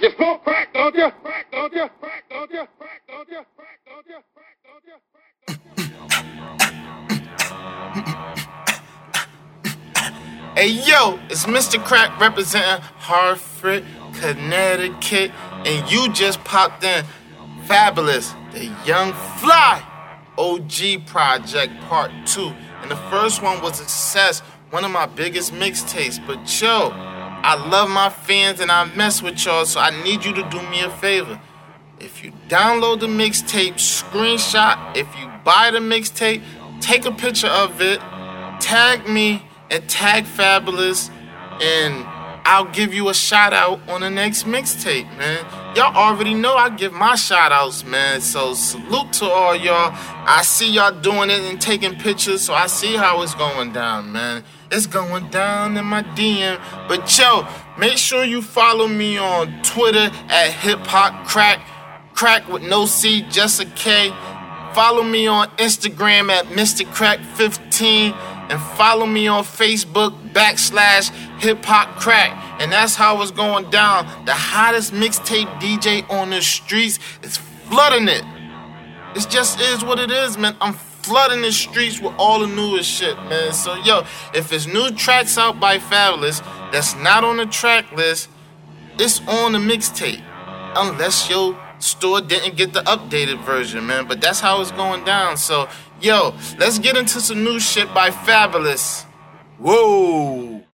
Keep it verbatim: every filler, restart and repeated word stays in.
You smoke crack, don't you? Crack, don't you? Crack, don't you? Crack, don't you? Crack, don't you? Crack, don't you? Hey yo, it's Mister Crack representing Hartford, Connecticut, and you just popped in Fabulous, the Young Fly O G Project Part two. And the first one was a success, one of my biggest mixtapes. But yo, I love my fans and I mess with y'all, so I need you to do me a favor. If you download the mixtape, screenshot, if you buy the mixtape, take a picture of it, tag me, and tag Fabulous, and I'll give you a shout out on the next mixtape, man. Y'all already know I give my shout outs, man. So salute to all y'all. I see y'all doing it and taking pictures, so I see how it's going down, man. It's going down in my D M. But yo, make sure you follow me on Twitter at Hip Hop Crack, Crack with no C, just a K. Follow me on Instagram at Mister Crack fifteen. And follow me on Facebook backslash Hip Hop Crack. And that's how it's going down. The hottest mixtape D J on the streets is flooding it. It just is what it is, man. I'm flooding the streets with all the newest shit, man. So, yo, if it's new tracks out by Fabulous that's not on the track list, it's on the mixtape. Unless your store didn't get the updated version, man. But that's how it's going down. So, yo, let's get into some new shit by Fabulous. Whoa.